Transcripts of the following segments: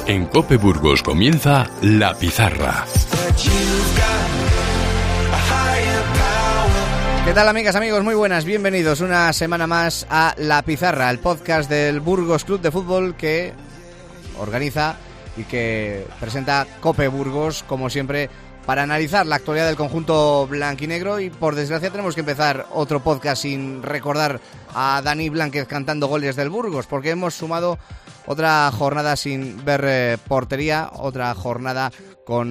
En COPE Burgos comienza La Pizarra. ¿Qué tal, amigas, amigos? Muy buenas, bienvenidos una semana más a La Pizarra, el podcast del Burgos Club de Fútbol que organiza y que presenta COPE Burgos, como siempre, para analizar la actualidad del conjunto blanquinegro. Y por desgracia tenemos que empezar otro podcast sin recordar a Dani Blánquez cantando goles del Burgos, porque hemos sumado otra jornada sin ver portería, otra jornada con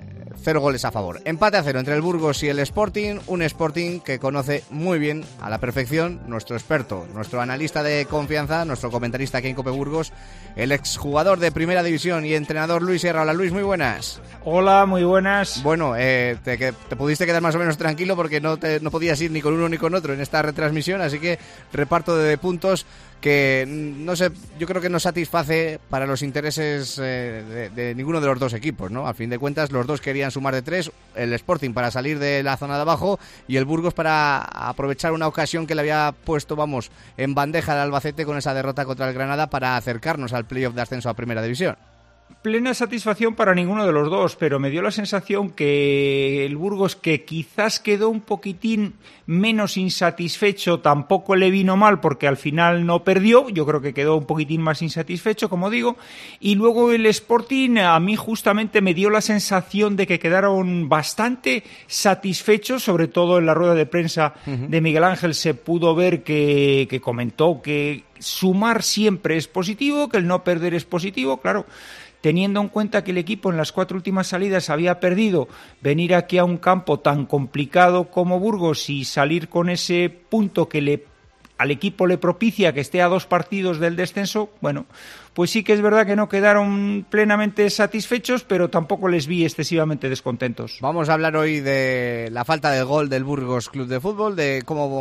0 goles a favor. Empate a 0 entre el Burgos y el Sporting, un Sporting que conoce muy bien a la perfección nuestro experto, nuestro analista de confianza, nuestro comentarista aquí en COPE Burgos, el exjugador de Primera División y entrenador Luis Sierra. Hola Luis, muy buenas. Hola, muy buenas. Bueno, te pudiste quedar más o menos tranquilo porque no podías ir ni con uno ni con otro en esta retransmisión, así que reparto de puntos que no sé, yo creo que no satisface para los intereses de ninguno de los dos equipos, ¿no? A fin de cuentas, los dos querían sumar de 3, el Sporting para salir de la zona de abajo y el Burgos para aprovechar una ocasión que le había puesto, en bandeja al Albacete con esa derrota contra el Granada para acercarnos al playoff de ascenso a Primera División. Plena satisfacción para ninguno de los dos, pero me dio la sensación que el Burgos, que quizás quedó un poquitín menos insatisfecho, tampoco le vino mal porque al final no perdió. Yo creo que quedó un poquitín más insatisfecho, como digo, y luego el Sporting a mí justamente me dio la sensación de que quedaron bastante satisfechos, sobre todo en la rueda de prensa de Miguel Ángel se pudo ver que comentó que sumar siempre es positivo, que el no perder es positivo, claro. Teniendo en cuenta que el equipo en las 4 últimas salidas había perdido, venir aquí a un campo tan complicado como Burgos y salir con ese punto que al equipo le propicia que esté a 2 partidos del descenso, bueno, pues sí que es verdad que no quedaron plenamente satisfechos, pero tampoco les vi excesivamente descontentos. Vamos a hablar hoy de la falta de gol del Burgos Club de Fútbol, de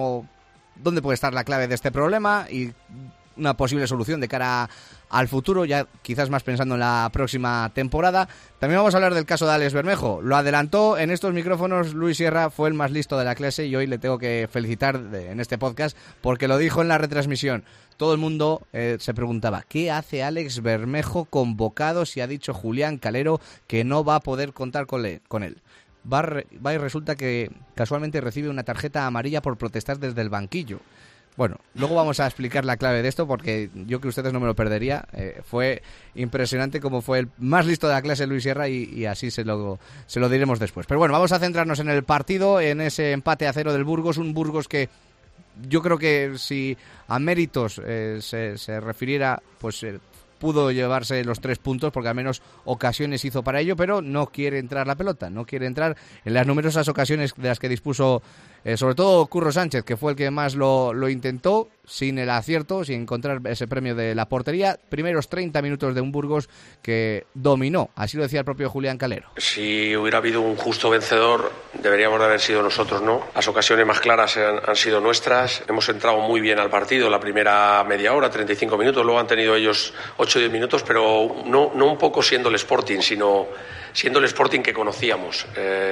dónde puede estar la clave de este problema y una posible solución de cara al futuro, ya quizás más pensando en la próxima temporada. También vamos a hablar del caso de Alex Bermejo. Lo adelantó en estos micrófonos Luis Sierra, fue el más listo de la clase y hoy le tengo que felicitar en este podcast porque lo dijo en la retransmisión. Todo el mundo se preguntaba, ¿qué hace Alex Bermejo convocado si ha dicho Julián Calero que no va a poder contar con él? Va y resulta que casualmente recibe una tarjeta amarilla por protestar desde el banquillo. Bueno, luego vamos a explicar la clave de esto porque yo que ustedes no me lo perdería. Fue impresionante como fue el más listo de la clase Luis Sierra y así se lo diremos después. Pero bueno, vamos a centrarnos en el partido, en ese empate a 0 del Burgos, un Burgos que yo creo que si a méritos se refiriera, pues pudo llevarse los 3 puntos porque al menos ocasiones hizo para ello, pero no quiere entrar la pelota, no quiere entrar en las numerosas ocasiones de las que dispuso sobre todo Curro Sánchez, que fue el que más lo intentó, sin el acierto, sin encontrar ese premio de la portería. Primeros 30 minutos de un Burgos que dominó, así lo decía el propio Julián Calero. Si hubiera habido un justo vencedor, deberíamos de haber sido nosotros, ¿no? Las ocasiones más claras han sido nuestras. Hemos entrado muy bien al partido, la primera media hora, 35 minutos, luego han tenido ellos 8 o 10 minutos, pero no un poco siendo el Sporting, sino siendo el Sporting que conocíamos,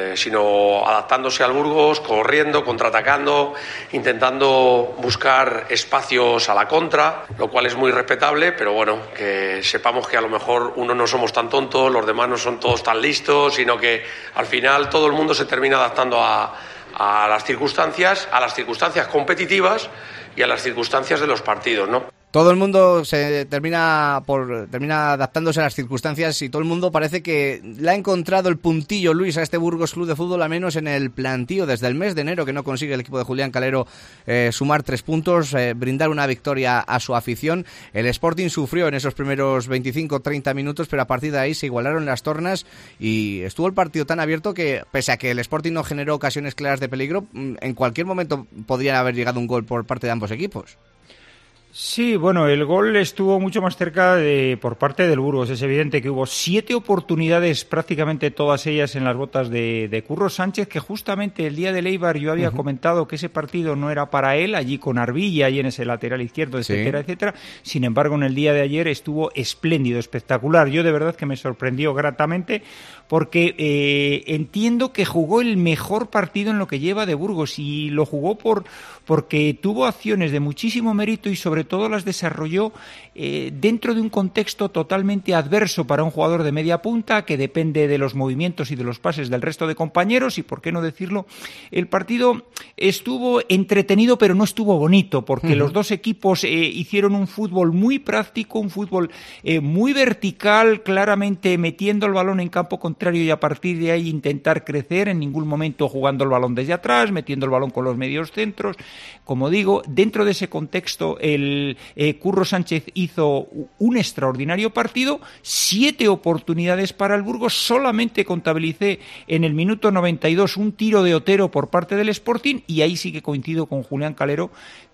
sino adaptándose al Burgos, corriendo, contraatacando, intentando buscar espacios a la contra, lo cual es muy respetable, pero bueno, que sepamos que a lo mejor uno no somos tan tontos, los demás no son todos tan listos, sino que al final todo el mundo se termina adaptando a las circunstancias competitivas y a las circunstancias de los partidos, ¿no? Todo el mundo se termina adaptándose a las circunstancias y todo el mundo parece que le ha encontrado el puntillo, Luis, a este Burgos Club de Fútbol, al menos en el plantío desde el mes de enero, que no consigue el equipo de Julián Calero sumar 3 puntos, brindar una victoria a su afición. El Sporting sufrió en esos primeros 25-30 minutos, pero a partir de ahí se igualaron las tornas y estuvo el partido tan abierto que, pese a que el Sporting no generó ocasiones claras de peligro, en cualquier momento podría haber llegado un gol por parte de ambos equipos. Sí, bueno, el gol estuvo mucho más cerca por parte del Burgos. Es evidente que hubo 7 oportunidades, prácticamente todas ellas en las botas de Curro Sánchez, que justamente el día del Eibar yo había comentado que ese partido no era para él, allí con Arbilla y en ese lateral izquierdo, etcétera, etcétera. Sin embargo, en el día de ayer estuvo espléndido, espectacular. Yo de verdad que me sorprendió gratamente porque entiendo que jugó el mejor partido en lo que lleva de Burgos y lo jugó porque tuvo acciones de muchísimo mérito y sobre sobre todo las desarrolló dentro de un contexto totalmente adverso para un jugador de media punta que depende de los movimientos y de los pases del resto de compañeros, y por qué no decirlo, el partido estuvo entretenido pero no estuvo bonito, porque los dos equipos hicieron un fútbol muy práctico, un fútbol muy vertical, claramente metiendo el balón en campo contrario y a partir de ahí intentar crecer, en ningún momento jugando el balón desde atrás, metiendo el balón con los medios centros. Como digo, dentro de ese contexto el Curro Sánchez hizo un extraordinario partido, 7 oportunidades para el Burgos, solamente contabilicé en el minuto 92 un tiro de Otero por parte del Sporting, y ahí sí que coincido con Julián Calero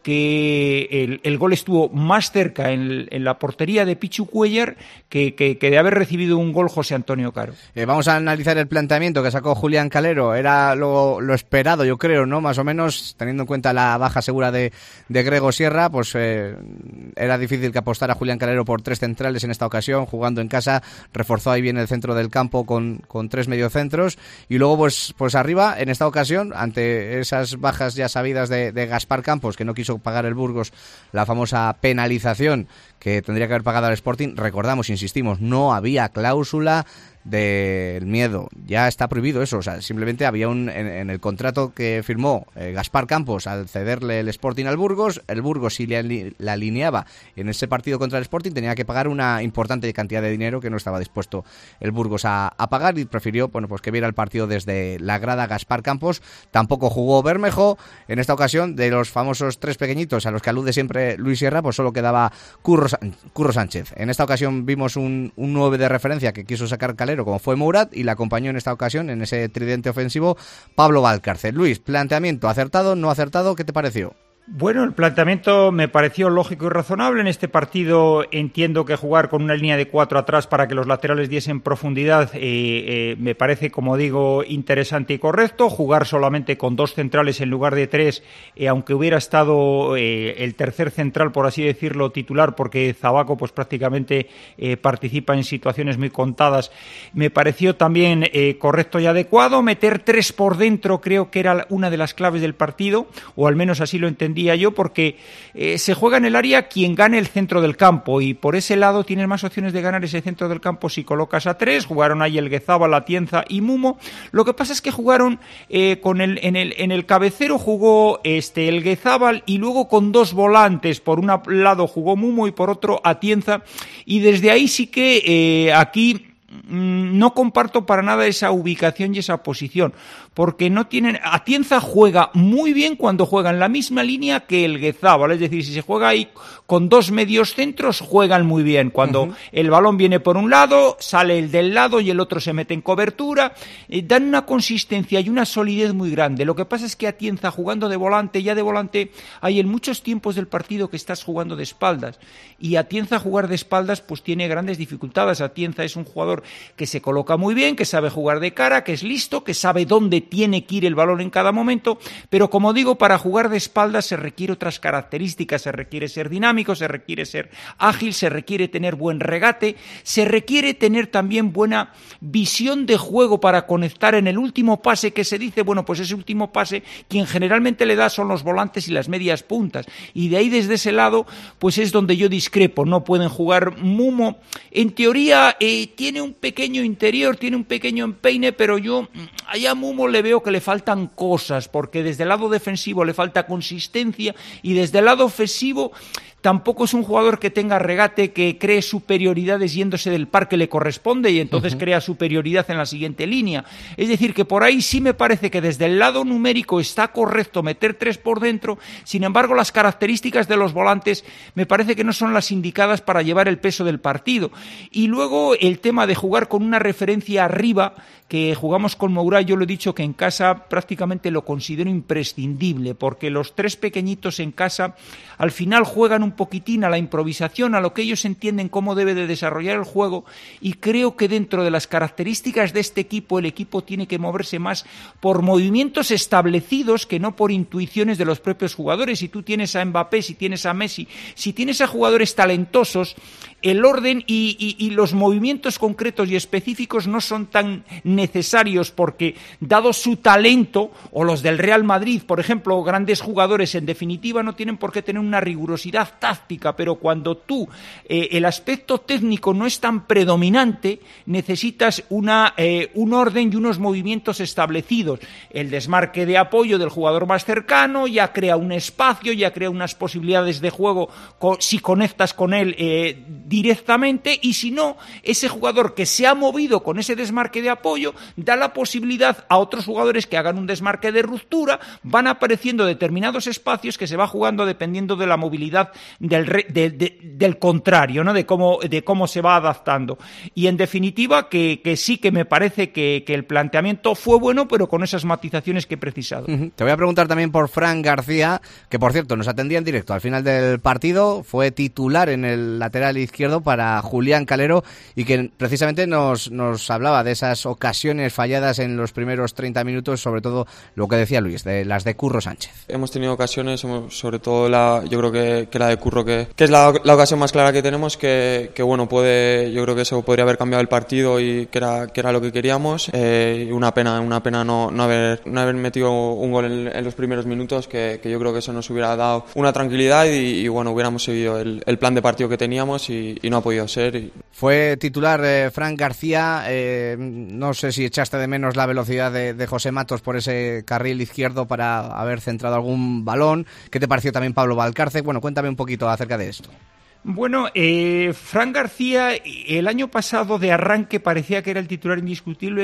que el gol estuvo más cerca en la portería de Pichu Cuellar que de haber recibido un gol José Antonio Caro. Vamos a analizar el planteamiento que sacó Julián Calero. Era lo esperado, yo creo, ¿no? Más o menos, teniendo en cuenta la baja segura de Grego Sierra, pues era difícil que apostara Julián Calero por 3 centrales en esta ocasión, jugando en casa, reforzó ahí bien el centro del campo con 3 mediocentros, y luego pues arriba, en esta ocasión, ante esas bajas ya sabidas de Gaspar Campos, que no quiso pagar el Burgos la famosa penalización que tendría que haber pagado al Sporting. Recordamos, insistimos, no había cláusula del miedo, ya está prohibido eso, o sea, simplemente había en el contrato que firmó Gaspar Campos al cederle el Sporting al Burgos, el Burgos si la alineaba en ese partido contra el Sporting tenía que pagar una importante cantidad de dinero que no estaba dispuesto el Burgos a pagar, y prefirió, bueno, pues que viera el partido desde la grada Gaspar Campos. Tampoco jugó Bermejo en esta ocasión. De los famosos 3 pequeñitos a los que alude siempre Luis Sierra, pues solo quedaba Curro Sánchez. En esta ocasión vimos un 9 de referencia que quiso sacar Calero, como fue Mourad, y la acompañó en esta ocasión, en ese tridente ofensivo, Pablo Valcárcel. Luis, planteamiento, ¿acertado, no acertado? ¿Qué te pareció? Bueno, el planteamiento me pareció lógico y razonable. En este partido entiendo que jugar con una línea de 4 atrás para que los laterales diesen profundidad me parece, como digo, interesante y correcto. Jugar solamente con 2 centrales en lugar de 3, aunque hubiera estado el tercer central, por así decirlo, titular, porque Zabaco pues prácticamente participa en situaciones muy contadas, me pareció también correcto y adecuado. Meter 3 por dentro creo que era una de las claves del partido, o al menos así lo entendí yo, porque se juega en el área quien gane el centro del campo, y por ese lado tienes más opciones de ganar ese centro del campo si colocas a 3. Jugaron ahí el Guezábal, Atienza y Mumo. Lo que pasa es que jugaron en el cabecero jugó el Guezábal, y luego con 2 volantes, por un lado jugó Mumo y por otro Atienza, y desde ahí sí que aquí no comparto para nada esa ubicación y esa posición, porque no tienen. Atienza juega muy bien cuando juega en la misma línea que el Guezábal, es decir, si se juega ahí con 2 medios centros, juegan muy bien. Cuando el balón viene por un lado, sale el del lado y el otro se mete en cobertura, dan una consistencia y una solidez muy grande. Lo que pasa es que Atienza, jugando de volante, ya de volante hay en muchos tiempos del partido que estás jugando de espaldas, y Atienza jugar de espaldas pues tiene grandes dificultades. Atienza es un jugador que se coloca muy bien, que sabe jugar de cara, que es listo, que sabe dónde tiene que ir el balón en cada momento, pero como digo, para jugar de espaldas se requiere otras características, se requiere ser dinámico, se requiere ser ágil, se requiere tener buen regate, se requiere tener también buena visión de juego para conectar en el último pase, que se dice, bueno, pues ese último pase quien generalmente le da son los volantes y las medias puntas, y de ahí, desde ese lado, pues es donde yo discrepo. No pueden jugar. Mumo, en teoría, tiene un pequeño interior, tiene un pequeño empeine, pero yo allá a Mumo le veo que le faltan cosas, porque desde el lado defensivo le falta consistencia, y desde el lado ofensivo tampoco es un jugador que tenga regate, que cree superioridades yéndose del par que le corresponde, y entonces crea superioridad en la siguiente línea. Es decir, que por ahí sí me parece que desde el lado numérico está correcto meter 3 por dentro. Sin embargo, las características de los volantes me parece que no son las indicadas para llevar el peso del partido. Y luego el tema de jugar con una referencia arriba, que jugamos con Mourad, yo lo he dicho que en casa prácticamente lo considero imprescindible, porque los 3 pequeñitos en casa al final juegan un poquitín a la improvisación, a lo que ellos entienden cómo debe de desarrollar el juego, y creo que dentro de las características de este equipo, el equipo tiene que moverse más por movimientos establecidos que no por intuiciones de los propios jugadores. Si tú tienes a Mbappé, si tienes a Messi, si tienes a jugadores talentosos, el orden y los movimientos concretos y específicos no son tan necesarios, porque dado su talento, o los del Real Madrid, por ejemplo, grandes jugadores, en definitiva no tienen por qué tener una rigurosidad táctica, pero cuando tú el aspecto técnico no es tan predominante, necesitas un orden y unos movimientos establecidos. El desmarque de apoyo del jugador más cercano ya crea un espacio, ya crea unas posibilidades de juego si conectas con él directamente, y si no, ese jugador que se ha movido con ese desmarque de apoyo da la posibilidad a otros jugadores que hagan un desmarque de ruptura. Van apareciendo determinados espacios que se va jugando dependiendo de la movilidad del contrario, ¿no? de cómo se va adaptando. Y en definitiva que sí que me parece que el planteamiento fue bueno, pero con esas matizaciones que he precisado. Te voy a preguntar también por Fran García, que por cierto nos atendía en directo al final del partido, fue titular en el lateral izquierdo para Julián Calero, y que precisamente nos hablaba de esas ocasiones falladas en los primeros 30 minutos, sobre todo lo que decía Luis, de las de Curro Sánchez. Hemos tenido ocasiones, sobre todo yo creo que la de Curro, que es la ocasión más clara que tenemos, que bueno, yo creo que eso podría haber cambiado el partido y que era lo que queríamos. Una pena no haber metido un gol en los primeros minutos, que yo creo que eso nos hubiera dado una tranquilidad y bueno, hubiéramos seguido el plan de partido que teníamos y no ha podido ser. Fue titular Fran García. No sé si echaste de menos la velocidad de José Matos por ese carril izquierdo para haber centrado algún balón. ¿Qué te pareció también Pablo Valcarce? Bueno, cuéntame un poquito acerca de esto. Bueno, Fran García el año pasado de arranque parecía que era el titular indiscutible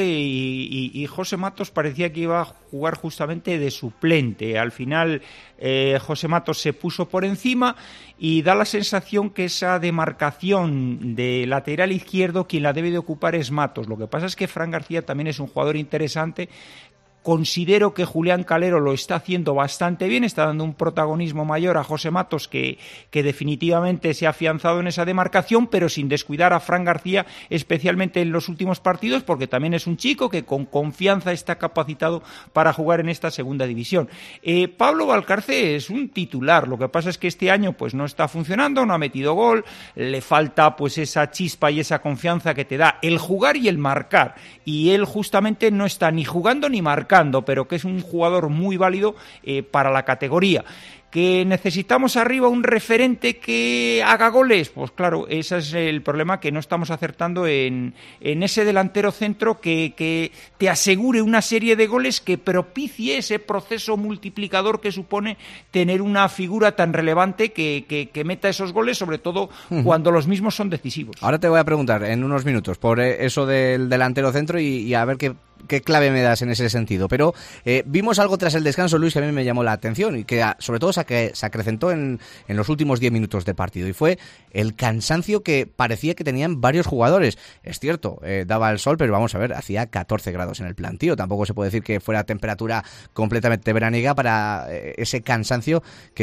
y José Matos parecía que iba a jugar justamente de suplente. Al final José Matos se puso por encima y da la sensación que esa demarcación de lateral izquierdo quien la debe de ocupar es Matos. Lo que pasa es que Fran García también es un jugador interesante. Considero que Julián Calero lo está haciendo bastante bien, está dando un protagonismo mayor a José Matos, que definitivamente se ha afianzado en esa demarcación, pero sin descuidar a Fran García, especialmente en los últimos partidos, porque también es un chico que con confianza está capacitado para jugar en esta segunda división. Pablo Valcarce es un titular, lo que pasa es que este año pues no está funcionando, no ha metido gol, le falta pues esa chispa y esa confianza que te da el jugar y el marcar, y él justamente no está ni jugando ni marcando, pero que es un jugador muy válido para la categoría. ¿Que necesitamos arriba un referente que haga goles? Pues claro, ese es el problema, que no estamos acertando en ese delantero centro que te asegure una serie de goles, que propicie ese proceso multiplicador que supone tener una figura tan relevante que meta esos goles, sobre todo cuando los mismos son decisivos. Ahora te voy a preguntar en unos minutos por eso del delantero centro y a ver qué clave me das en ese sentido. Pero vimos algo tras el descanso, Luis, que a mí me llamó la atención y que sobre todo se acrecentó en los últimos 10 minutos de partido, y fue el cansancio que parecía que tenían varios jugadores. Es cierto, daba el sol, pero vamos a ver, hacía 14 grados en el plantío. Tampoco se puede decir que fuera temperatura completamente veraniega para ese cansancio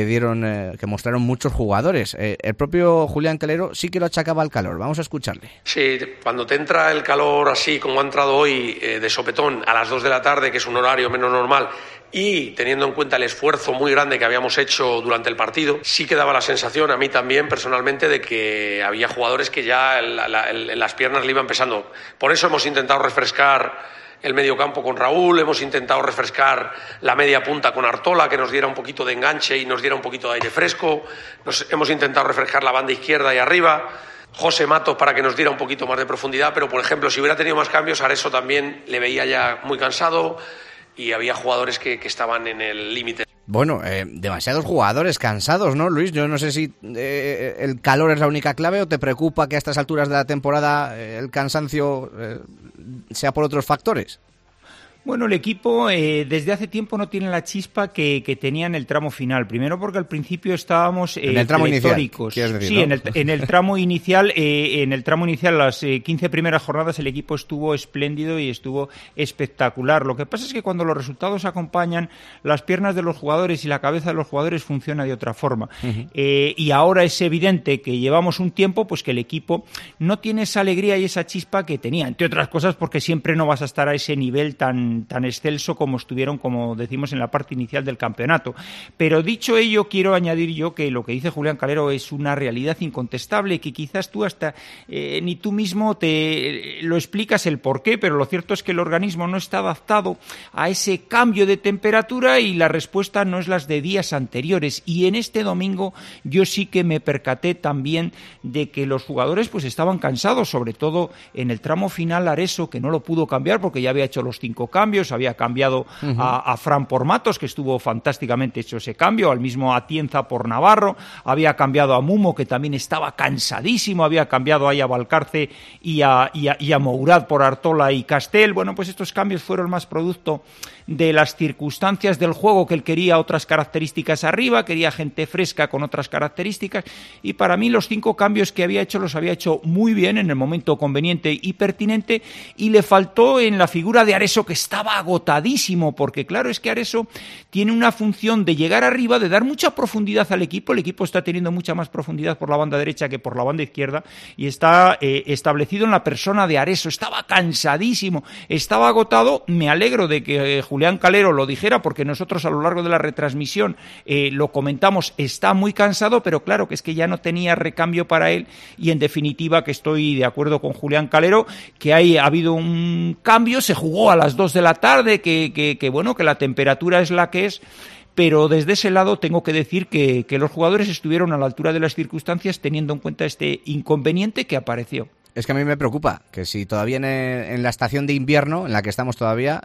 que mostraron muchos jugadores. El propio Julián Calero sí que lo achacaba al calor. Vamos a escucharle. Sí, cuando te entra el calor así como ha entrado hoy, de sopetón a las 2 de la tarde, que es un horario menos normal, y teniendo en cuenta el esfuerzo muy grande que habíamos hecho durante el partido, sí que daba la sensación, a mí también personalmente, de que había jugadores que ya las piernas le iban pesando. Por eso hemos intentado refrescar el medio campo con Raúl, hemos intentado refrescar la media punta con Artola, que nos diera un poquito de enganche y nos diera un poquito de aire fresco, hemos intentado refrescar la banda izquierda y arriba, José Matos para que nos diera un poquito más de profundidad, pero por ejemplo, si hubiera tenido más cambios, Areso también le veía ya muy cansado, y había jugadores que estaban en el límite. Bueno, demasiados jugadores cansados, ¿no, Luis? Yo no sé si el calor es la única clave, o te preocupa que a estas alturas de la temporada el cansancio sea por otros factores. Bueno, el equipo desde hace tiempo no tiene la chispa que tenía en el tramo final. Primero porque al principio estábamos en el tramo inicial, ¿quieres decir, sí, no? en el tramo inicial, las 15 primeras jornadas el equipo estuvo espléndido y estuvo espectacular. Lo que pasa es que cuando los resultados acompañan, las piernas de los jugadores y la cabeza de los jugadores funciona de otra forma. Uh-huh. Y ahora es evidente que llevamos un tiempo pues que el equipo no tiene esa alegría y esa chispa que tenía, entre otras cosas porque siempre no vas a estar a ese nivel tan tan excelso como estuvieron, como decimos, en la parte inicial del campeonato. Pero dicho ello, quiero añadir yo que lo que dice Julián Calero es una realidad incontestable, que quizás tú hasta ni tú mismo te lo explicas el porqué, pero lo cierto es que el organismo no está adaptado a ese cambio de temperatura y la respuesta no es las de días anteriores. Y en este domingo yo sí que me percaté también de que los jugadores pues estaban cansados, sobre todo en el tramo final. Areso, que no lo pudo cambiar porque ya había hecho los 5 cambios, había cambiado a Fran por Matos, que estuvo fantásticamente hecho ese cambio, al mismo Atienza por Navarro, había cambiado a Mumo, que también estaba cansadísimo, había cambiado ahí a Valcarce y a Mourad por Artola y Castel. Bueno, pues estos cambios fueron más producto de las circunstancias del juego, que él quería otras características arriba, quería gente fresca con otras características, y para mí los 5 cambios que había hecho los había hecho muy bien en el momento conveniente y pertinente, y le faltó en la figura de Areso, que estaba agotadísimo, porque claro, es que Areso tiene una función de llegar arriba, de dar mucha profundidad al equipo. El equipo está teniendo mucha más profundidad por la banda derecha que por la banda izquierda, y está establecido en la persona de Areso. Estaba cansadísimo, estaba agotado. Me alegro de que Julián Calero lo dijera, porque nosotros a lo largo de la retransmisión lo comentamos, está muy cansado, pero claro que es que ya no tenía recambio para él, y en definitiva que estoy de acuerdo con Julián Calero, que ha habido un cambio, se jugó a las 2 de la tarde, que bueno, que la temperatura es la que es, pero desde ese lado tengo que decir que los jugadores estuvieron a la altura de las circunstancias, teniendo en cuenta este inconveniente que apareció. Es que a mí me preocupa que si todavía en la estación de invierno, en la que estamos todavía,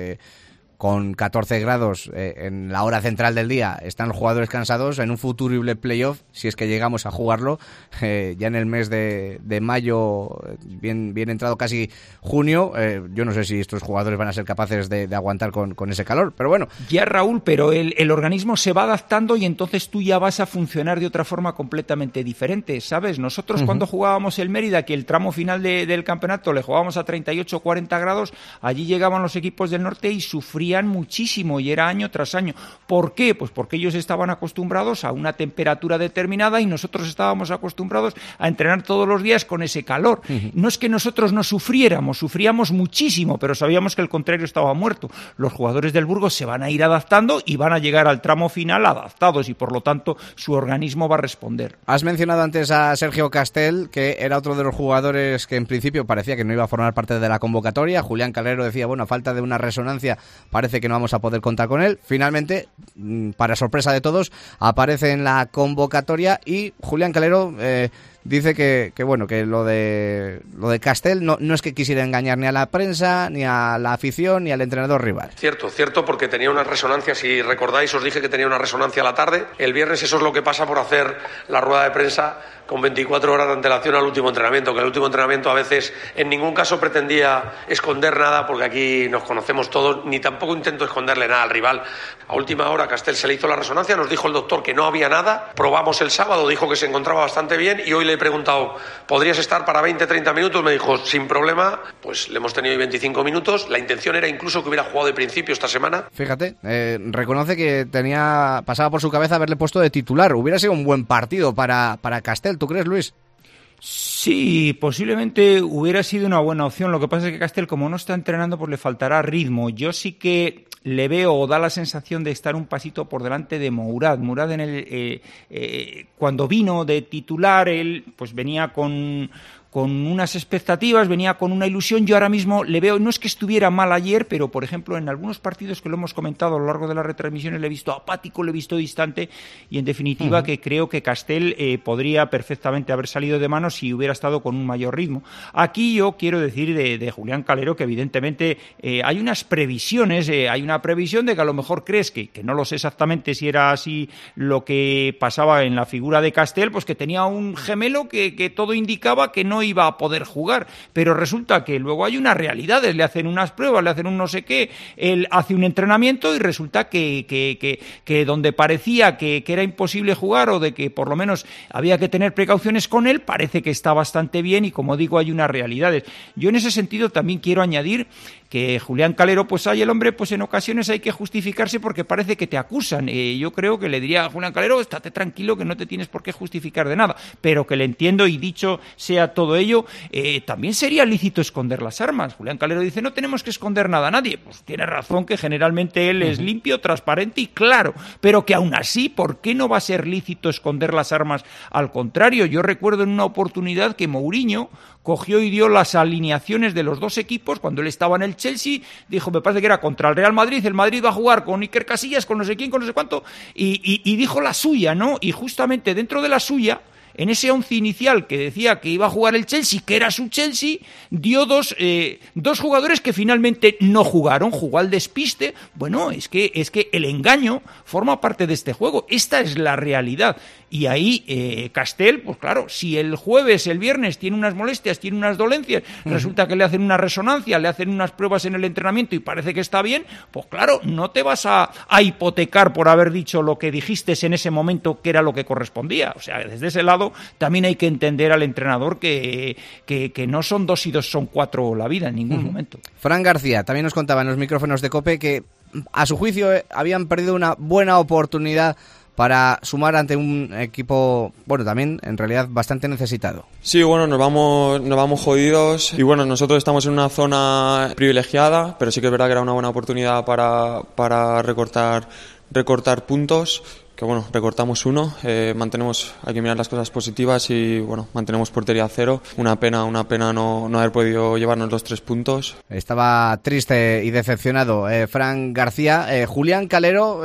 con 14 grados en la hora central del día, están los jugadores cansados, en un futurible playoff, si es que llegamos a jugarlo, ya en el mes de mayo, bien entrado casi junio, yo no sé si estos jugadores van a ser capaces de aguantar con ese calor, pero bueno. Ya, Raúl, pero el organismo se va adaptando, y entonces tú ya vas a funcionar de otra forma completamente diferente, ¿sabes? Nosotros cuando jugábamos el Mérida, que el tramo final del campeonato le jugábamos a 38 o 40 grados, allí llegaban los equipos del norte y sufrían muchísimo, y era año tras año. ¿Por qué? Pues porque ellos estaban acostumbrados a una temperatura determinada y nosotros estábamos acostumbrados a entrenar todos los días con ese calor. No es que nosotros no sufríamos muchísimo, pero sabíamos que el contrario estaba muerto. Los jugadores del Burgos se van a ir adaptando y van a llegar al tramo final adaptados, y por lo tanto su organismo va a responder. Has mencionado antes a Sergio Castel, que era otro de los jugadores que en principio parecía que no iba a formar parte de la convocatoria. Julián Calero decía, bueno, a falta de una resonancia parece que no vamos a poder contar con él. Finalmente, para sorpresa de todos, aparece en la convocatoria, y Julián Calero dice que bueno, que lo de Castel no es que quisiera engañar ni a la prensa, ni a la afición, ni al entrenador rival. Cierto, porque tenía una resonancia, si recordáis, os dije que tenía una resonancia a la tarde. El viernes eso es lo que pasa por hacer la rueda de prensa con 24 horas de antelación al último entrenamiento, que el último entrenamiento a veces en ningún caso pretendía esconder nada, porque aquí nos conocemos todos, ni tampoco intento esconderle nada al rival. A última hora Castel se le hizo la resonancia, nos dijo el doctor que no había nada, probamos el sábado, dijo que se encontraba bastante bien, y hoy le he preguntado, ¿podrías estar para 20-30 minutos? Me dijo, sin problema. Pues le hemos tenido hoy 25 minutos, la intención era incluso que hubiera jugado de principio esta semana. Fíjate, reconoce que pasaba por su cabeza haberle puesto de titular. Hubiera sido un buen partido para Castel, ¿tú crees, Luis? Sí, posiblemente hubiera sido una buena opción. Lo que pasa es que Castel, como no está entrenando, pues le faltará ritmo. Yo sí que le veo, o da la sensación de estar un pasito por delante de Mourad. Mourad cuando vino de titular, él pues venía con unas expectativas, venía con una ilusión. Yo ahora mismo le veo, no es que estuviera mal ayer, pero por ejemplo en algunos partidos que lo hemos comentado a lo largo de las retransmisiones le he visto apático, le he visto distante, y en definitiva que creo que Castel podría perfectamente haber salido de mano si hubiera estado con un mayor ritmo. Aquí yo quiero decir de Julián Calero que evidentemente hay unas previsiones, hay una previsión de que a lo mejor crees que no lo sé exactamente si era así lo que pasaba en la figura de Castel, pues que tenía un gemelo que todo indicaba que no iba a poder jugar, pero resulta que luego hay unas realidades, le hacen unas pruebas, le hacen un no sé qué, él hace un entrenamiento y resulta que donde parecía que era imposible jugar, o de que por lo menos había que tener precauciones con él, parece que está bastante bien, y como digo, hay unas realidades. Yo en ese sentido también quiero añadir que Julián Calero, pues el hombre, pues en ocasiones hay que justificarse porque parece que te acusan. Yo creo que le diría a Julián Calero, estate tranquilo que no te tienes por qué justificar de nada, pero que le entiendo, y dicho sea todo ello, también sería lícito esconder las armas. Julián Calero dice, no tenemos que esconder nada a nadie. Pues tiene razón que generalmente él es limpio, transparente y claro, pero que aún así, ¿por qué no va a ser lícito esconder las armas? Al contrario, yo recuerdo en una oportunidad que Mourinho cogió y dio las alineaciones de los dos equipos cuando él estaba en el Chelsea, dijo, me parece que era contra el Real Madrid, el Madrid va a jugar con Iker Casillas, con no sé quién, con no sé cuánto, y dijo la suya, ¿no? Y justamente dentro de la suya, en ese once inicial que decía que iba a jugar el Chelsea, que era su Chelsea, dio dos jugadores que finalmente no jugaron, jugó al despiste. Bueno, es que el engaño forma parte de este juego, esta es la realidad. Y ahí Castel, pues claro, si el jueves, el viernes tiene unas molestias, tiene unas dolencias, resulta que le hacen una resonancia, le hacen unas pruebas en el entrenamiento y parece que está bien, pues claro, no te vas a hipotecar por haber dicho lo que dijiste en ese momento que era lo que correspondía. O sea, desde ese lado también hay que entender al entrenador que no son 2 y 2 son 4 la vida en ningún momento. Fran García también nos contaba en los micrófonos de COPE que a su juicio habían perdido una buena oportunidad para sumar ante un equipo, bueno, también en realidad bastante necesitado. Sí, bueno, nos vamos jodidos y bueno, nosotros estamos en una zona privilegiada, pero sí que es verdad que era una buena oportunidad para recortar puntos, que bueno, recortamos uno, hay que mirar las cosas positivas y bueno, mantenemos portería a 0. Una pena no haber podido llevarnos los 3 puntos. Estaba triste y decepcionado Fran García. Julián Calero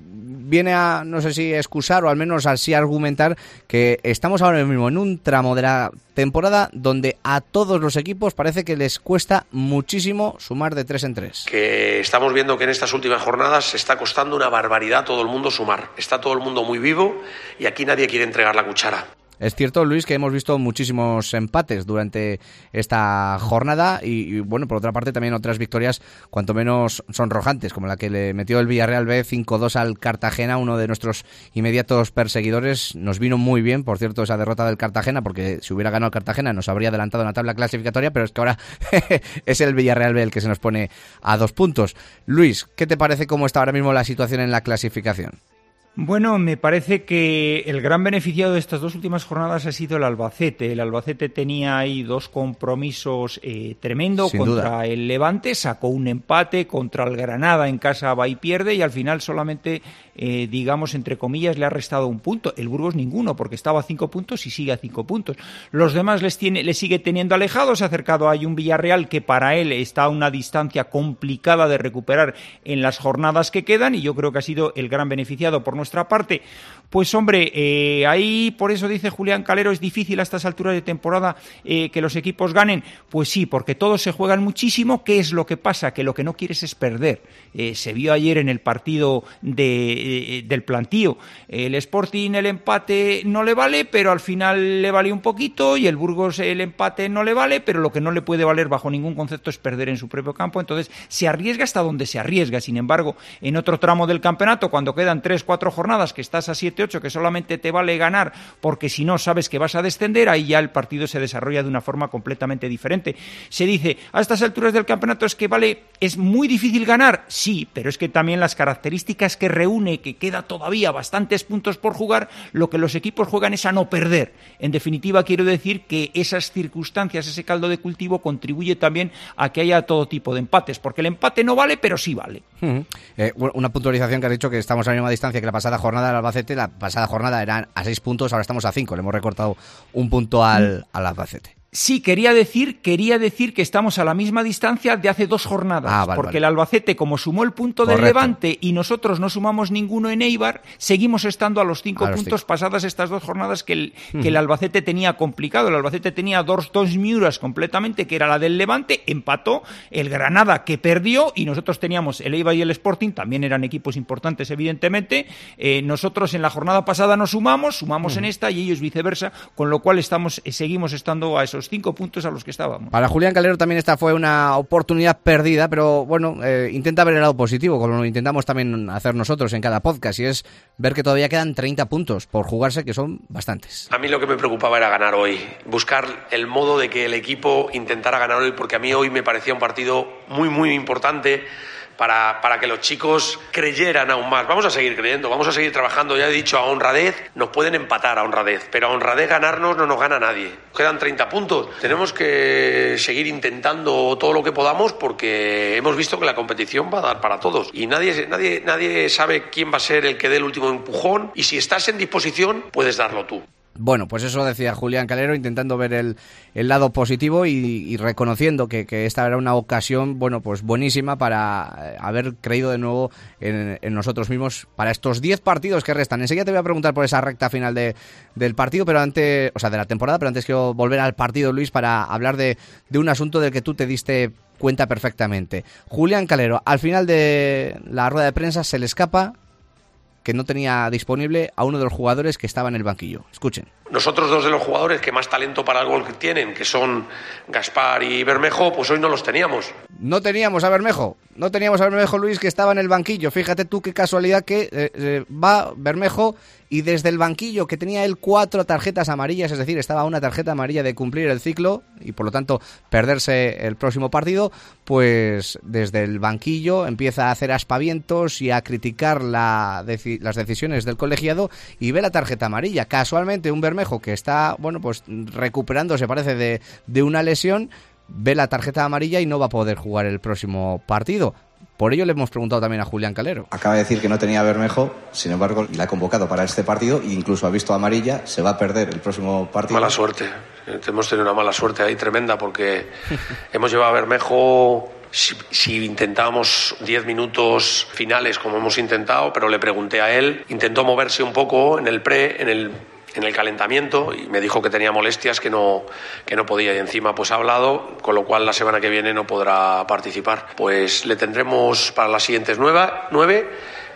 viene a, no sé si excusar o al menos así argumentar que estamos ahora mismo en un tramo de la temporada donde a todos los equipos parece que les cuesta muchísimo sumar de 3 en 3. Que estamos viendo que en estas últimas jornadas se está costando una barbaridad a todo el mundo sumar. Está todo el mundo muy vivo y aquí nadie quiere entregar la cuchara. Es cierto, Luis, que hemos visto muchísimos empates durante esta jornada y bueno, por otra parte también otras victorias cuanto menos sonrojantes, como la que le metió el Villarreal B 5-2 al Cartagena, uno de nuestros inmediatos perseguidores. Nos vino muy bien, por cierto, esa derrota del Cartagena, porque si hubiera ganado el Cartagena nos habría adelantado en la tabla clasificatoria, pero es que ahora es el Villarreal B el que se nos pone a 2 puntos. Luis, ¿qué te parece cómo está ahora mismo la situación en la clasificación? Bueno, me parece que el gran beneficiado de estas 2 últimas jornadas ha sido el Albacete. El Albacete tenía ahí 2 compromisos tremendos contra el Levante, sacó un empate, contra el Granada en casa va y pierde y al final solamente, digamos, entre comillas, le ha restado 1 punto. El Burgos ninguno, porque estaba a 5 puntos y sigue a 5 puntos. Los demás les sigue teniendo alejados, se ha acercado a un Villarreal que para él está a una distancia complicada de recuperar en las jornadas que quedan y yo creo que ha sido el gran beneficiado por nuestra parte. Pues hombre, ahí por eso dice Julián Calero, es difícil a estas alturas de temporada que los equipos ganen. Pues sí, porque todos se juegan muchísimo. ¿Qué es lo que pasa? Que lo que no quieres es perder. Se vio ayer en el partido del Plantío. El Sporting el empate no le vale, pero al final le vale un poquito, y el Burgos el empate no le vale, pero lo que no le puede valer bajo ningún concepto es perder en su propio campo. Entonces se arriesga hasta donde se arriesga. Sin embargo, en otro tramo del campeonato, cuando quedan 3-4 jornadas, que estás a 7-8, que solamente te vale ganar porque si no sabes que vas a descender, ahí ya el partido se desarrolla de una forma completamente diferente. Se dice, a estas alturas del campeonato es muy difícil ganar, sí, pero es que también las características que reúne, que queda todavía bastantes puntos por jugar, lo que los equipos juegan es a no perder. En definitiva, quiero decir que esas circunstancias, ese caldo de cultivo, contribuye también a que haya todo tipo de empates, porque el empate no vale, pero sí vale. Una puntualización que has dicho, que estamos a la misma distancia que la pasada jornada del Albacete. La pasada jornada eran a 6 puntos, ahora estamos a 5, le hemos recortado 1 punto al Albacete. Sí, quería decir que estamos a la misma distancia de hace 2 jornadas, porque el Albacete, como sumó el punto del Levante y nosotros no sumamos ninguno en Eibar, seguimos estando a los 5 puntos pasadas estas 2 jornadas que el Albacete tenía complicado. El Albacete tenía dos miuras completamente, que era la del Levante, empató, el Granada que perdió, y nosotros teníamos el Eibar y el Sporting, también eran equipos importantes evidentemente. Nosotros en la jornada pasada no sumamos en esta y ellos viceversa, con lo cual seguimos estando a esos los 5 puntos a los que estábamos. Para Julián Calero también esta fue una oportunidad perdida, pero bueno, intenta ver el lado positivo, como lo intentamos también hacer nosotros en cada podcast, y es ver que todavía quedan 30 puntos por jugarse, que son bastantes. A mí lo que me preocupaba era ganar hoy, buscar el modo de que el equipo intentara ganar hoy, porque a mí hoy me parecía un partido muy, muy importante para que los chicos creyeran aún más. Vamos a seguir creyendo, vamos a seguir trabajando. Ya he dicho, a honradez nos pueden empatar a honradez, pero a honradez ganarnos no nos gana nadie. Quedan 30 puntos. Tenemos que seguir intentando todo lo que podamos porque hemos visto que la competición va a dar para todos y nadie sabe quién va a ser el que dé el último empujón, y si estás en disposición puedes darlo tú. Bueno, pues eso decía Julián Calero, intentando ver el lado positivo y reconociendo que esta era una ocasión, bueno, pues buenísima para haber creído de nuevo en nosotros mismos para estos 10 partidos que restan. Enseguida te voy a preguntar por esa recta final del partido, pero antes, o sea, de la temporada, pero antes quiero volver al partido, Luis, para hablar de un asunto del que tú te diste cuenta perfectamente. Julián Calero, al final de la rueda de prensa, se le escapa que no tenía disponible a uno de los jugadores que estaba en el banquillo. Escuchen. Nosotros, dos de los jugadores que más talento para el gol tienen, que son Gaspar y Bermejo, pues hoy no los teníamos. No teníamos a Bermejo, Luis, que estaba en el banquillo. Fíjate tú qué casualidad que va Bermejo y desde el banquillo, que tenía él 4 tarjetas amarillas, es decir, estaba a una tarjeta amarilla de cumplir el ciclo y por lo tanto perderse el próximo partido, pues desde el banquillo empieza a hacer aspavientos y a criticar las decisiones del colegiado y ve la tarjeta amarilla. Casualmente un Bermejo que está, bueno, pues recuperándose, parece, de una lesión, ve la tarjeta amarilla y no va a poder jugar el próximo partido. Por ello le hemos preguntado también a Julián Calero. Acaba de decir que no tenía a Bermejo, sin embargo, la ha convocado para este partido e incluso ha visto amarilla, se va a perder el próximo partido. Mala suerte, hemos tenido una mala suerte ahí tremenda porque hemos llevado a Bermejo. Si intentábamos 10 minutos finales como hemos intentado, pero le pregunté a él, intentó moverse un poco en el calentamiento y me dijo que tenía molestias, que no podía, y encima pues ha hablado, con lo cual la semana que viene no podrá participar. Pues le tendremos para las siguientes 9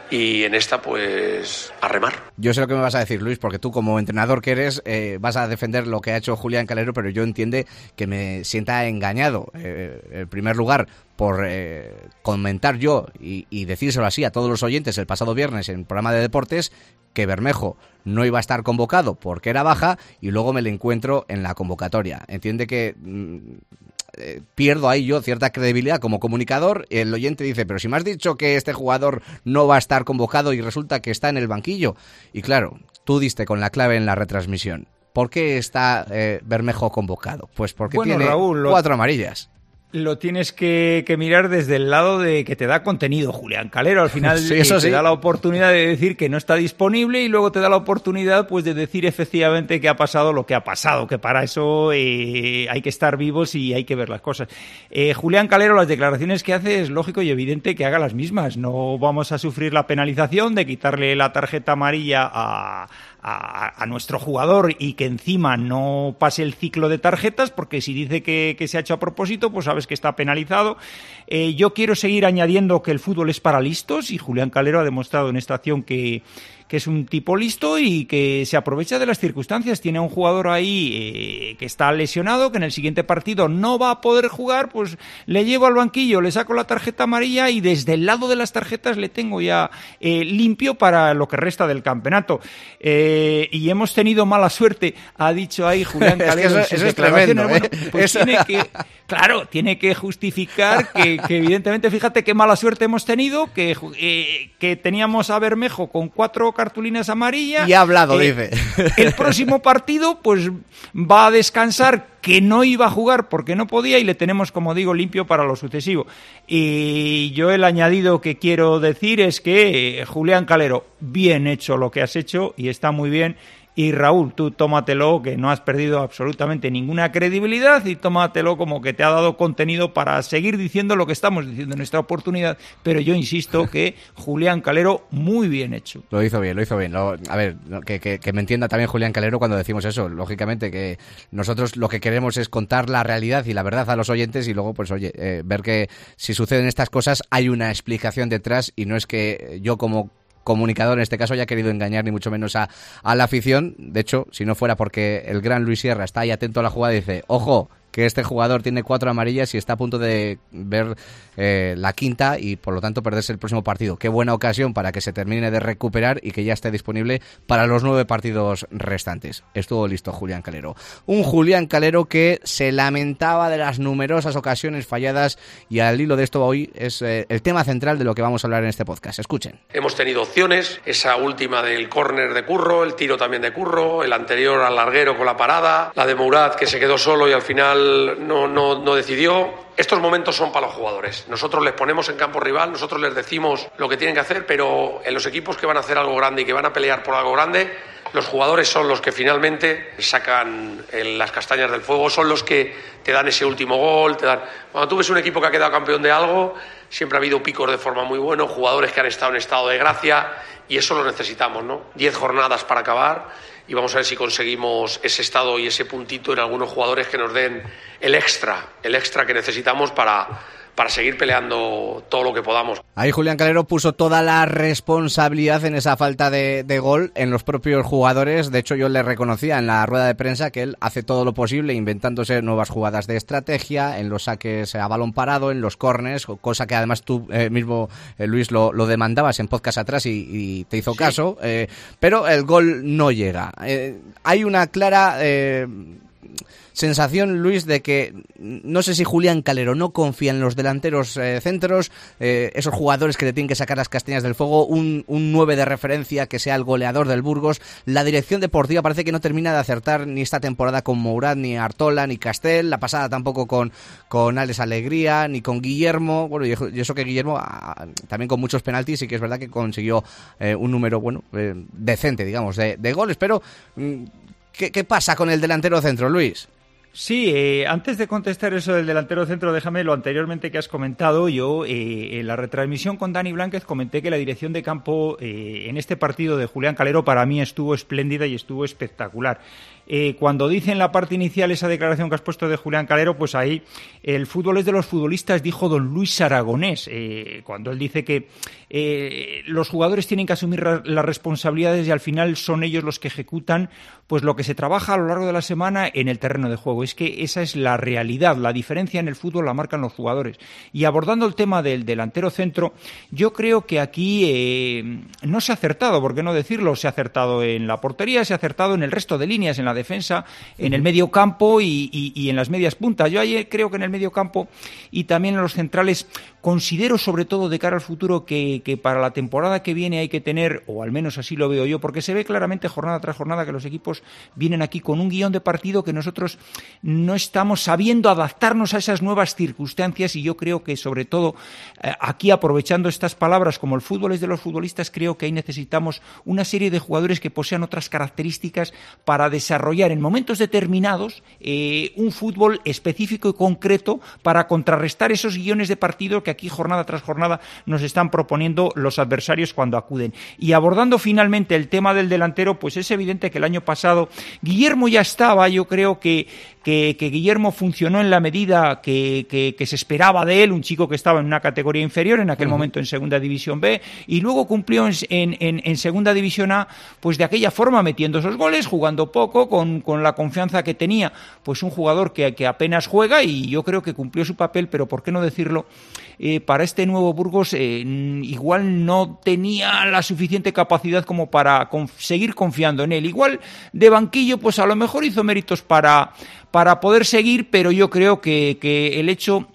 y en esta pues a remar. Yo sé lo que me vas a decir, Luis, porque tú como entrenador que eres vas a defender lo que ha hecho Julián Calero, pero yo entiendo que me sienta engañado. En primer lugar, por comentar yo y decírselo así a todos los oyentes el pasado viernes en el programa de deportes que Bermejo no iba a estar convocado porque era baja y luego me lo encuentro en la convocatoria. Entiende que pierdo ahí yo cierta credibilidad como comunicador. El oyente dice, pero si me has dicho que este jugador no va a estar convocado y resulta que está en el banquillo. Y claro, tú diste con la clave en la retransmisión. ¿Por qué está Bermejo convocado? Pues porque tiene Raúl, 4 amarillas. Lo tienes que mirar desde el lado de que te da contenido Julián Calero. Al final sí, te da la oportunidad de decir que no está disponible y luego te da la oportunidad pues de decir efectivamente que ha pasado lo que ha pasado, que para eso hay que estar vivos y hay que ver las cosas. Julián Calero, las declaraciones que hace es lógico y evidente que haga las mismas. No vamos a sufrir la penalización de quitarle la tarjeta amarilla a nuestro jugador y que encima no pase el ciclo de tarjetas, porque si dice que se ha hecho a propósito, pues sabes que está penalizado. Yo quiero seguir añadiendo que el fútbol es para listos y Julián Calero ha demostrado en esta acción que es un tipo listo y que se aprovecha de las circunstancias. Tiene a un jugador ahí que está lesionado, que en el siguiente partido no va a poder jugar, pues le llevo al banquillo, le saco la tarjeta amarilla y desde el lado de las tarjetas le tengo ya limpio para lo que resta del campeonato. Y hemos tenido mala suerte, ha dicho ahí Julián Calero. Es que eso es tremendo, bueno, pues tiene que justificar que evidentemente, fíjate qué mala suerte hemos tenido, que teníamos a Bermejo con 4 cartulinas amarillas. Y ha hablado, dice. El próximo partido, pues va a descansar, que no iba a jugar porque no podía y le tenemos, como digo, limpio para lo sucesivo. Y yo el añadido que quiero decir es que Julián Calero, bien hecho lo que has hecho y está muy bien. Y Raúl, tú tómatelo, que no has perdido absolutamente ninguna credibilidad y tómatelo como que te ha dado contenido para seguir diciendo lo que estamos diciendo en nuestra oportunidad. Pero yo insisto que Julián Calero, muy bien hecho. Lo hizo bien. A ver, que me entienda también Julián Calero cuando decimos eso. Lógicamente que nosotros lo que queremos es contar la realidad y la verdad a los oyentes y luego, pues oye, ver que si suceden estas cosas hay una explicación detrás y no es que yo como comunicador en este caso haya querido engañar ni mucho menos a la afición. De hecho, si no fuera porque el gran Luis Sierra está ahí atento a la jugada y dice, ojo, que este jugador tiene 4 amarillas y está a punto de ver la quinta y por lo tanto perderse el próximo partido. Qué buena ocasión para que se termine de recuperar y que ya esté disponible para los 9 partidos restantes. Estuvo listo Julián Calero. Un Julián Calero que se lamentaba de las numerosas ocasiones falladas y al hilo de esto hoy es el tema central de lo que vamos a hablar en este podcast. Escuchen. Hemos tenido opciones, esa última del córner de Curro, el tiro también de Curro, el anterior al larguero con la parada, la de Mourad que se quedó solo y al final no decidió. Estos momentos son para los jugadores. Nosotros les ponemos en campo rival, nosotros les decimos lo que tienen que hacer, pero en los equipos que van a hacer algo grande y que van a pelear por algo grande, los jugadores son los que finalmente sacan las castañas del fuego, son los que te dan ese último gol, Cuando tú ves un equipo que ha quedado campeón de algo, siempre ha habido picos de forma muy buenos, jugadores que han estado en estado de gracia, y eso lo necesitamos, ¿no? 10 jornadas para acabar. Y vamos a ver si conseguimos ese estado y ese puntito en algunos jugadores que nos den el extra que necesitamos para seguir peleando todo lo que podamos. Ahí Julián Calero puso toda la responsabilidad en esa falta de gol en los propios jugadores. De hecho, yo le reconocía en la rueda de prensa que él hace todo lo posible inventándose nuevas jugadas de estrategia, en los saques a balón parado, en los córners, cosa que además tú mismo, Luis, lo demandabas en podcast atrás y te hizo caso, pero el gol no llega. Hay una clara sensación, Luis, de que no sé si Julián Calero no confía en los delanteros centros, esos jugadores que le tienen que sacar las castañas del fuego, un 9 de referencia que sea el goleador del Burgos. La dirección deportiva parece que no termina de acertar ni esta temporada con Mourad, ni Artola, ni Castel, la pasada tampoco con Alex Alegría, ni con Guillermo. Bueno, y eso que Guillermo también con muchos penaltis, sí que es verdad que consiguió un número decente, digamos, de goles, pero ¿qué pasa con el delantero centro, Luis? Sí, antes de contestar eso del delantero centro, déjame lo anteriormente que has comentado. Yo en la retransmisión con Dani Blánquez comenté que la dirección de campo en este partido de Julián Calero para mí estuvo espléndida y estuvo espectacular. Cuando dice en la parte inicial esa declaración que has puesto de Julián Calero, pues ahí el fútbol es de los futbolistas, dijo don Luis Aragonés, cuando él dice que los jugadores tienen que asumir las responsabilidades y al final son ellos los que ejecutan pues lo que se trabaja a lo largo de la semana en el terreno de juego. Es que esa es la realidad, la diferencia en el fútbol la marcan los jugadores. Y abordando el tema del delantero centro, yo creo que aquí no se ha acertado, ¿por qué no decirlo? Se ha acertado en la portería, se ha acertado en el resto de líneas, en la defensa, en el medio campo y en las medias puntas. Yo ahí creo que en el medio campo y también en los centrales considero, sobre todo de cara al futuro, que para la temporada que viene hay que tener, o al menos así lo veo yo, porque se ve claramente jornada tras jornada que los equipos vienen aquí con un guión de partido que nosotros no estamos sabiendo adaptarnos a esas nuevas circunstancias, y yo creo que sobre todo aquí, aprovechando estas palabras, como el fútbol es de los futbolistas, creo que ahí necesitamos una serie de jugadores que posean otras características para desarrollar en momentos determinados un fútbol específico y concreto para contrarrestar esos guiones de partido que aquí jornada tras jornada nos están proponiendo los adversarios cuando acuden. Y abordando finalmente el tema del delantero, pues es evidente que el año pasado Guillermo ya estaba, yo creo que Guillermo funcionó en la medida que se esperaba de él, un chico que estaba en una categoría inferior, en aquel momento en Segunda División B, y luego cumplió en Segunda División A, pues de aquella forma, metiendo esos goles, jugando poco, con la confianza que tenía, pues un jugador que apenas juega, y yo creo que cumplió su papel, pero ¿por qué no decirlo? Para este nuevo Burgos igual no tenía la suficiente capacidad como para seguir confiando en él. Igual de banquillo, pues a lo mejor hizo méritos para poder seguir, pero yo creo que el hecho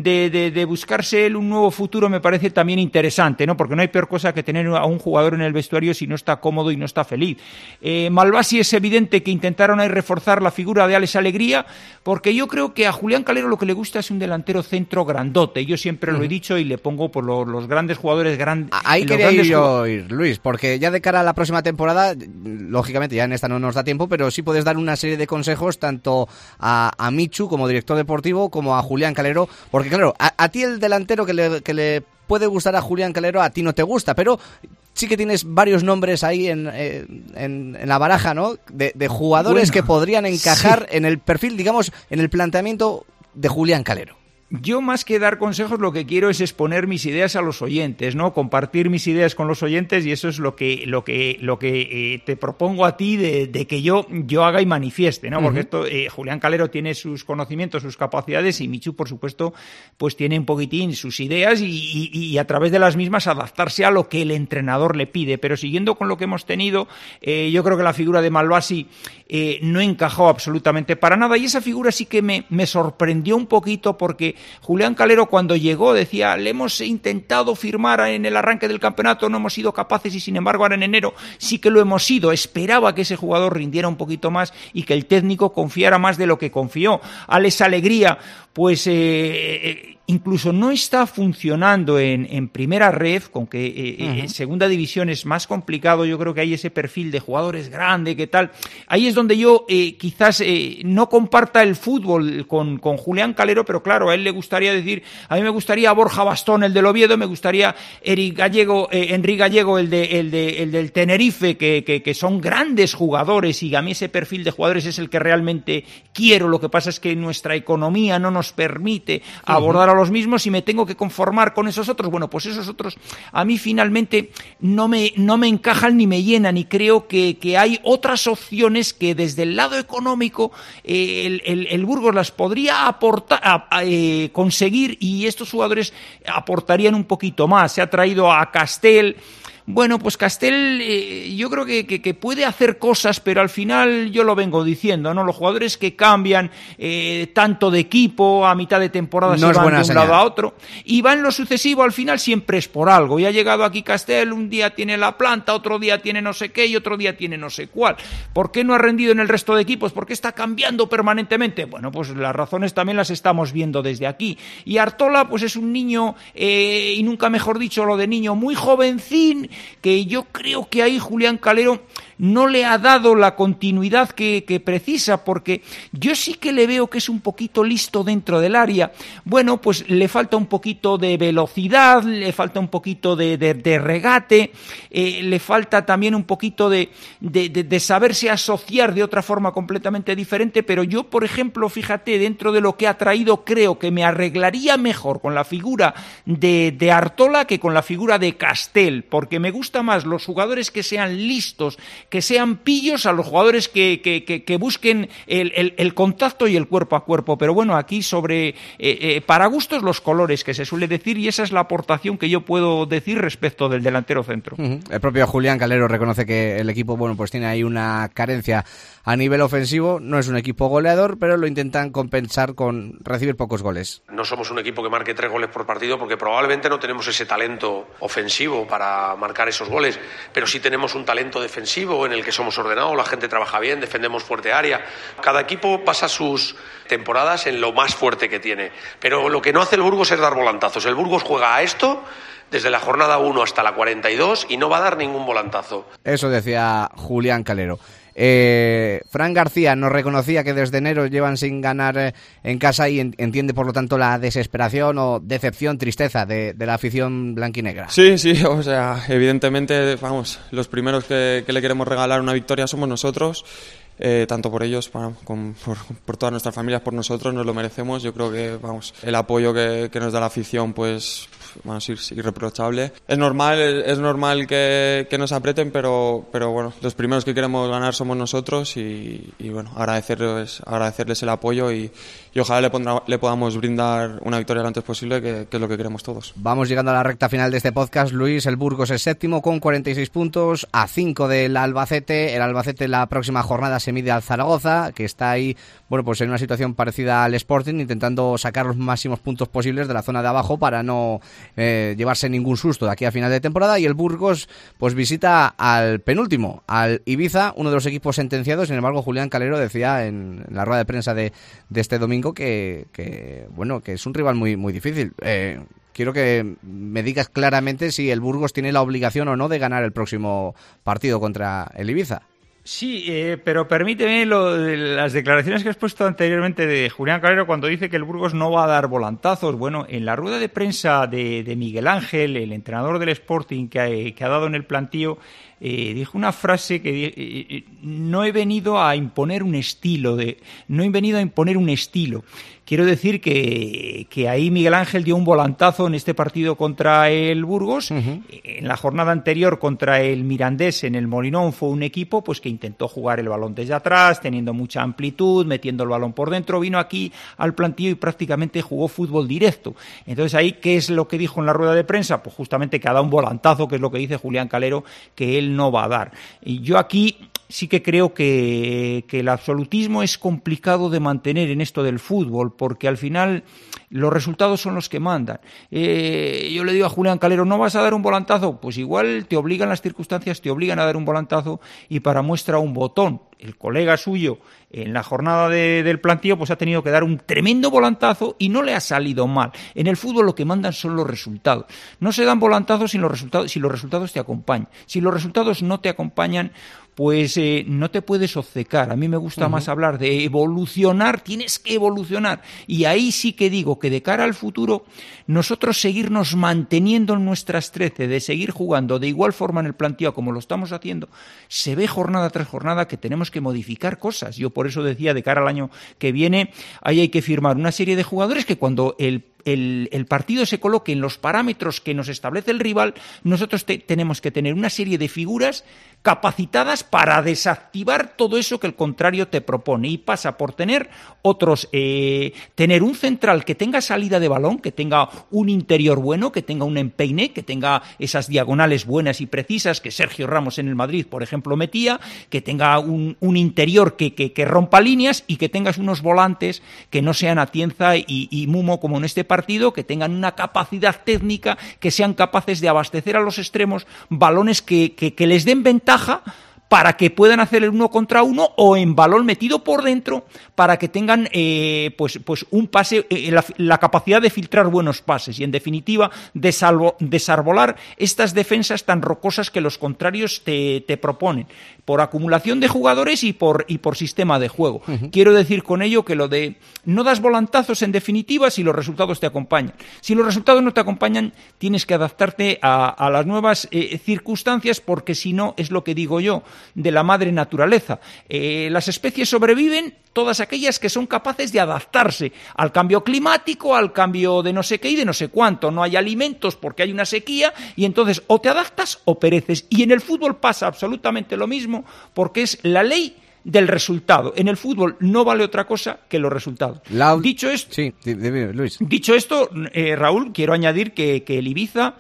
de buscarse él un nuevo futuro me parece también interesante, ¿no? Porque no hay peor cosa que tener a un jugador en el vestuario si no está cómodo y no está feliz. Malvasi es evidente que intentaron ahí reforzar la figura de Alex Alegría, porque yo creo que a Julián Calero lo que le gusta es un delantero centro grandote. Yo siempre lo he dicho y le pongo por los grandes jugadores grandes. Ahí quería yo ir, Luis, porque ya de cara a la próxima temporada, lógicamente ya en esta no nos da tiempo, pero sí puedes dar una serie de consejos tanto a Michu como director deportivo como a Julián Calero, porque claro, a ti el delantero que le puede gustar a Julián Calero, a ti no te gusta, pero sí que tienes varios nombres ahí en la baraja, ¿no? De jugadores que podrían encajar en el perfil, digamos, en el planteamiento de Julián Calero. Yo, más que dar consejos, lo que quiero es exponer mis ideas a los oyentes, ¿no? Compartir mis ideas con los oyentes, y eso es lo que te propongo a ti de que yo haga y manifieste, ¿no? Porque esto, Julián Calero tiene sus conocimientos, sus capacidades, y Michu, por supuesto, pues tiene un poquitín sus ideas y a través de las mismas adaptarse a lo que el entrenador le pide. Pero siguiendo con lo que hemos tenido, yo creo que la figura de Malbasi no encajó absolutamente para nada, y esa figura sí que me sorprendió un poquito, porque Julián Calero, cuando llegó, decía: le hemos intentado firmar en el arranque del campeonato, no hemos sido capaces, y sin embargo ahora en enero sí que lo hemos sido. Esperaba que ese jugador rindiera un poquito más y que el técnico confiara más de lo que confió. Alex Alegría, pues incluso no está funcionando en primera red, con que en segunda división es más complicado. Yo creo que hay ese perfil de jugadores grande, que tal. Ahí es donde yo quizás no comparta el fútbol con Julián Calero, pero claro, a él le gustaría decir: a mí me gustaría Borja Bastón, el del Oviedo, me gustaría Enrique Gallego, el del Tenerife, que son grandes jugadores, y a mí ese perfil de jugadores es el que realmente quiero. Lo que pasa es que nuestra economía no nos permite abordar a los mismos, y me tengo que conformar con esos otros. Bueno, pues esos otros a mí finalmente no me encajan ni me llenan, y creo que hay otras opciones que desde el lado económico el Burgos las podría aportar, conseguir, y estos jugadores aportarían un poquito más. Se ha traído a Castel. Bueno, pues Castel yo creo que puede hacer cosas, pero al final yo lo vengo diciendo, ¿no? Los jugadores que cambian tanto de equipo a mitad de temporada, no se van de un lado a otro, y va en lo sucesivo, al final siempre es por algo. Y ha llegado aquí Castel, un día tiene la planta, otro día tiene no sé qué y otro día tiene no sé cuál. ¿Por qué no ha rendido en el resto de equipos? ¿Por qué está cambiando permanentemente? Bueno, pues las razones también las estamos viendo desde aquí. Y Artola, pues es un niño, y nunca mejor dicho lo de niño, muy jovencín, que yo creo que ahí Julián Calero no le ha dado la continuidad que precisa, porque yo sí que le veo que es un poquito listo dentro del área. Bueno, pues le falta un poquito de velocidad, le falta un poquito de regate, le falta también un poquito de saberse asociar de otra forma completamente diferente. Pero yo, por ejemplo, fíjate, dentro de lo que ha traído, creo que me arreglaría mejor con la figura de Artola que con la figura de Castel, porque me gusta más los jugadores que sean listos, que sean pillos, a los jugadores que busquen el contacto y el cuerpo a cuerpo. Pero bueno, aquí para gustos los colores, que se suele decir, y esa es la aportación que yo puedo decir respecto del delantero centro. El propio Julián Calero reconoce que el equipo, bueno, pues tiene ahí una carencia a nivel ofensivo. No es un equipo goleador, pero lo intentan compensar con recibir pocos goles. No somos un equipo que marque 3 goles por partido, porque probablemente no tenemos ese talento ofensivo para marcar esos goles, pero sí tenemos un talento defensivo en el que somos ordenados, la gente trabaja bien, defendemos fuerte área. Cada equipo pasa sus temporadas en lo más fuerte que tiene, pero lo que no hace el Burgos es dar volantazos. El Burgos juega a esto desde la jornada 1 hasta la 42 y no va a dar ningún volantazo. Eso decía Julián Calero. Fran García nos reconocía que desde enero llevan sin ganar en casa, y entiende por lo tanto la desesperación o decepción, tristeza de la afición blanquinegra. Sí, o sea, evidentemente, vamos, los primeros que le queremos regalar una victoria somos nosotros. Tanto por ellos, por todas nuestras familias, por nosotros, nos lo merecemos. Yo creo que, vamos, el apoyo que nos da la afición, pues, vamos, es irreprochable. Es normal que nos aprieten, pero bueno, los primeros que queremos ganar somos nosotros, y bueno, agradecerles el apoyo, y ojalá le podamos brindar una victoria lo antes posible, que es lo que queremos todos. Vamos llegando a la recta final de este podcast, Luis. El Burgos es séptimo con 46 puntos, a 5 del Albacete. El Albacete la próxima jornada se mide al Zaragoza, que está ahí, bueno, pues en una situación parecida al Sporting, intentando sacar los máximos puntos posibles de la zona de abajo para no llevarse ningún susto de aquí a final de temporada. Y el Burgos pues visita al penúltimo, al Ibiza, uno de los equipos sentenciados. Sin embargo, Julián Calero decía en la rueda de prensa de este domingo que es un rival muy, muy difícil. Quiero que me digas claramente si el Burgos tiene la obligación o no de ganar el próximo partido contra el Ibiza. Sí, pero permíteme las declaraciones que has puesto anteriormente de Julián Calero cuando dice que el Burgos no va a dar volantazos. Bueno, en la rueda de prensa de Miguel Ángel, el entrenador del Sporting que ha dado en el plantío, dijo una frase que no he venido a imponer un estilo, quiero decir que ahí Miguel Ángel dio un volantazo en este partido contra el Burgos. En la jornada anterior contra el Mirandés en el Molinón fue un equipo pues que intentó jugar el balón desde atrás, teniendo mucha amplitud, metiendo el balón por dentro. Vino aquí al plantillo y prácticamente jugó fútbol directo. Entonces ahí, ¿qué es lo que dijo en la rueda de prensa? Pues justamente que ha dado un volantazo, que es lo que dice Julián Calero, que él no va a dar. Y yo aquí sí que creo que el absolutismo es complicado de mantener en esto del fútbol, porque al final los resultados son los que mandan. Yo le digo a Julián Calero, ¿no vas a dar un volantazo? Pues igual te obligan las circunstancias, te obligan a dar un volantazo y para muestra un botón. El colega suyo en la jornada del plantío pues ha tenido que dar un tremendo volantazo y no le ha salido mal. En el fútbol lo que mandan son los resultados. No se dan volantazos si los resultados te acompañan. Si los resultados no te acompañan, pues no te puedes obcecar. A mí me gusta más hablar de evolucionar, tienes que evolucionar. Y ahí sí que digo que de cara al futuro, nosotros seguirnos manteniendo en nuestras 13, de seguir jugando de igual forma en el plantío como lo estamos haciendo, se ve jornada tras jornada que tenemos que modificar cosas. Yo por eso decía, de cara al año que viene, ahí hay que firmar una serie de jugadores que cuando el partido se coloque en los parámetros que nos establece el rival, nosotros tenemos que tener una serie de figuras capacitadas para desactivar todo eso que el contrario te propone, y pasa por tener tener un central que tenga salida de balón, que tenga un interior bueno, que tenga un empeine, que tenga esas diagonales buenas y precisas que Sergio Ramos en el Madrid, por ejemplo, metía, que tenga un interior que rompa líneas y que tengas unos volantes que no sean Atienza y Mumo como en este partido, que tengan una capacidad técnica, que sean capaces de abastecer a los extremos balones que les den ventaja para que puedan hacer el 1 contra 1 o en balón metido por dentro para que tengan pues un pase, la capacidad de filtrar buenos pases y en definitiva desarbolar estas defensas tan rocosas que los contrarios te proponen por acumulación de jugadores y por sistema de juego. Quiero decir con ello que lo de no das volantazos en definitiva si los resultados te acompañan. Si los resultados no te acompañan, tienes que adaptarte a las nuevas circunstancias, porque si no, es lo que digo yo, de la madre naturaleza. Las especies sobreviven todas aquellas que son capaces de adaptarse al cambio climático, al cambio de no sé qué y de no sé cuánto. No hay alimentos porque hay una sequía y entonces o te adaptas o pereces. Y en el fútbol pasa absolutamente lo mismo, porque es la ley del resultado. En el fútbol no vale otra cosa que los resultados. Dicho esto, sí, Luis. Dicho esto, Raúl, quiero añadir que el Ibiza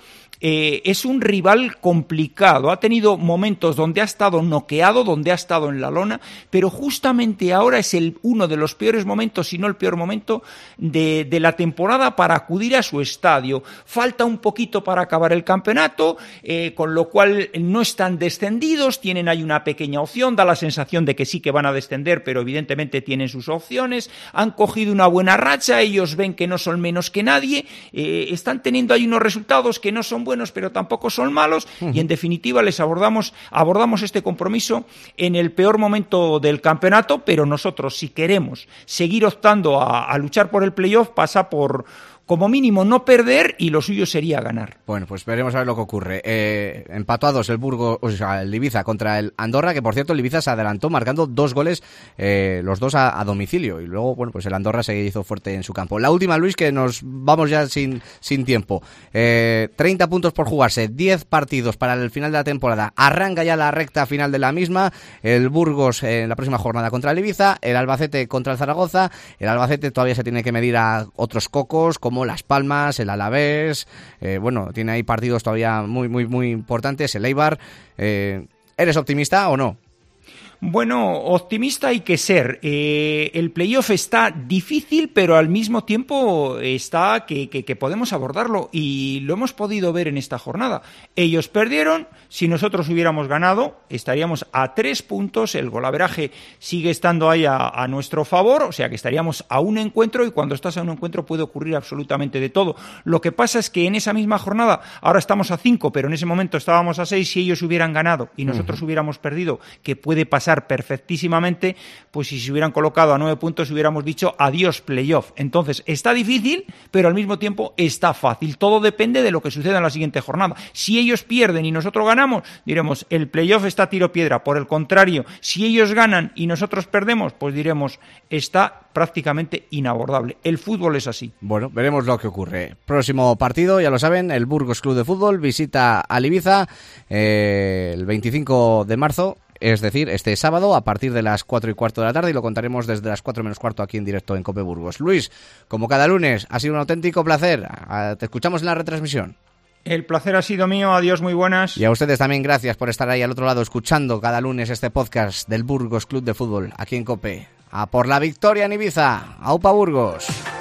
es un rival complicado. Ha tenido momentos donde ha estado noqueado, donde ha estado en la lona, pero justamente ahora es uno de los peores momentos, si no el peor momento de la temporada para acudir a su estadio. Falta un poquito para acabar el campeonato, con lo cual no están descendidos, tienen ahí una pequeña opción, da la sensación de que sí que van a descender, pero evidentemente tienen sus opciones. Han cogido una buena racha, ellos ven que no son menos que nadie, están teniendo ahí unos resultados que no son buenos, pero tampoco son malos, y en definitiva les abordamos este compromiso en el peor momento del campeonato, pero nosotros, si queremos seguir optando a luchar por el playoff, pasa por, como mínimo, no perder, y lo suyo sería ganar. Bueno, pues veremos a ver lo que ocurre. Empató a 2 el Ibiza contra el Andorra, que por cierto el Ibiza se adelantó marcando 2 goles, los 2 a domicilio, y luego, bueno, pues el Andorra se hizo fuerte en su campo. La última, Luis, que nos vamos ya sin tiempo. 30 puntos por jugarse, 10 partidos para el final de la temporada. Arranca ya la recta final de la misma. El Burgos en la próxima jornada contra el Ibiza, el Albacete contra el Zaragoza. El Albacete todavía se tiene que medir a otros cocos como Las Palmas, el Alavés, bueno, tiene ahí partidos todavía muy, muy, muy importantes, el Eibar. ¿Eres optimista o no? Bueno, optimista hay que ser. El playoff está difícil, pero al mismo tiempo está que podemos abordarlo, y lo hemos podido ver en esta jornada. Ellos perdieron, si nosotros hubiéramos ganado, estaríamos a 3 puntos, el golaveraje sigue estando ahí a nuestro favor, o sea que estaríamos a un encuentro, y cuando estás a un encuentro puede ocurrir absolutamente de todo. Lo que pasa es que en esa misma jornada, ahora estamos a 5, pero en ese momento estábamos a 6, si ellos hubieran ganado y nosotros hubiéramos perdido, que puede pasar pensar perfectísimamente, pues si se hubieran colocado a 9 puntos hubiéramos dicho adiós playoff. Entonces está difícil, pero al mismo tiempo está fácil. Todo depende de lo que suceda en la siguiente jornada. Si ellos pierden y nosotros ganamos, diremos el playoff está a tiro piedra. Por el contrario, si ellos ganan y nosotros perdemos, pues diremos está prácticamente inabordable. El fútbol es así. Bueno, veremos lo que ocurre. Próximo partido, ya lo saben, el Burgos Club de Fútbol visita al Ibiza el 25 de marzo, es decir, este sábado a partir de las 4:15 de la tarde, y lo contaremos desde las 4 menos cuarto aquí en directo en COPE Burgos. Luis, como cada lunes, ha sido un auténtico placer. Te escuchamos en la retransmisión. El placer ha sido mío, adiós, muy buenas. Y a ustedes también gracias por estar ahí al otro lado escuchando cada lunes este podcast del Burgos Club de Fútbol aquí en COPE. A por la victoria en Ibiza. ¡Aupa Burgos!